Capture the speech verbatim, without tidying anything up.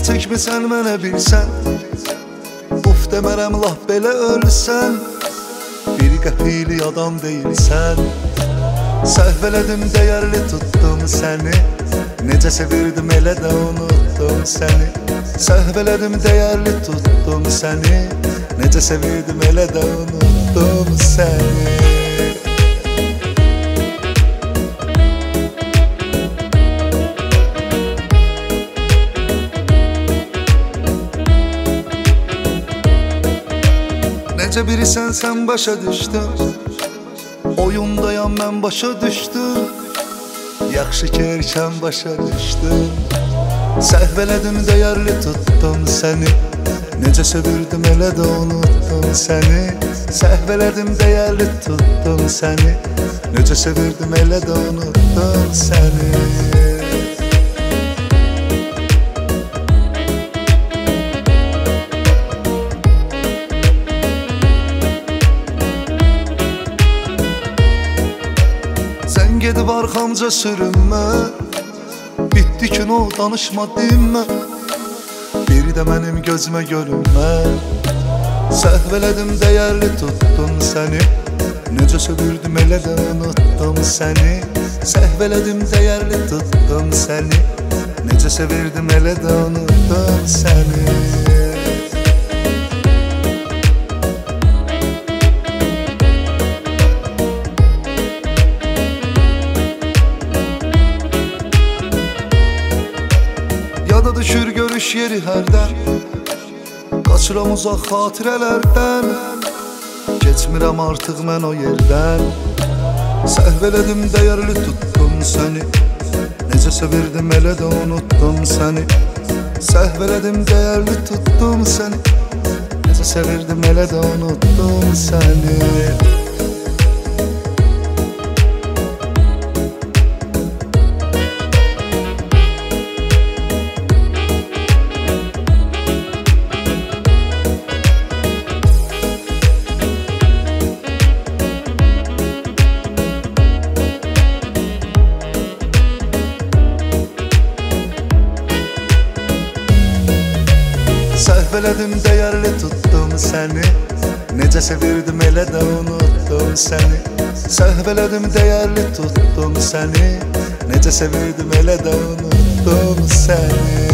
çəkmisən mənə bilsən, uf demərəm laf belə ölsən. Bir qəpikli adam deyilsən, səhv elədim dəyərli tutdum səni. Necə sevirdim elə də unutdum səni. Səhv elədim dəyərli tutdum səni. Necə sevirdim elə də unutdum səni. Necə birisən sən başa düşdün, oyundayam mən başa düşdüm. Yaxşı ki erkən başa düşdüm. Səhv elədim dəyərli tutdum səni. Necə sevirdim elə də unutdum səni. Səhv elədim dəyərli tutdum səni. Necə sevirdim elə də unutdum səni. Sən gedib arxamca sürünmə, bitdi ki no danışma dinmə. Bir də mənim gözümə görünmə. Səhv elədim dəyərli tutdum səni. Necə sevirdim elə də unutdum səni. Səhv elədim dəyərli tutdum səni. Necə sevirdim elə də unutdum səni. Yada düşür görüş yeri hərdən, qaçıram uzaq xatirələrdən. Keçmirəm artıq mən o yerdən. Səhv elədim dəyərli tutdum səni. Necə sevirdim elə də unutdum səni. Səhv elədim dəyərli tutdum səni. Necə sevirdim elə də unutdum səni. Səhv elədim dəyərli tutdum səni. Necə sevirdim elə də unutdum səni. Səhv elədim dəyərli tutdum səni. Necə sevirdim elə də unutdum səni.